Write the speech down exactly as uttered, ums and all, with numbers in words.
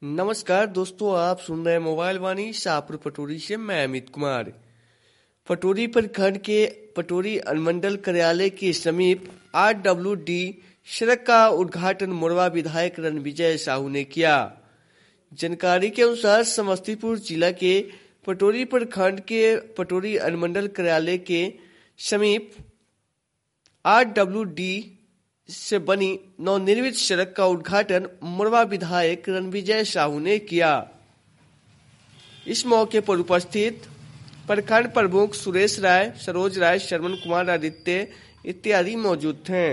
नमस्कार दोस्तों, आप सुन रहे हैं मोबाइल वाणी शाहपुर पटोरी से। मैं अमित कुमार। पटोरी प्रखंड के पटोरी अनुमंडल कार्यालय के समीप आर डब्ल्यू डी सड़क का उद्घाटन मोरवा विधायक रणविजय साहू ने किया। जानकारी के अनुसार समस्तीपुर जिला के पटोरी प्रखंड के पटोरी अनुमंडल कार्यालय के समीप आर डब्ल्यू डी से बनी नवनिर्मित सड़क का उद्घाटन मोरवा विधायक रणविजय साहू ने किया। इस मौके पर उपस्थित प्रखंड प्रमुख सुरेश राय, सरोज राय, श्रवण कुमार, आदित्य इत्यादि मौजूद थे।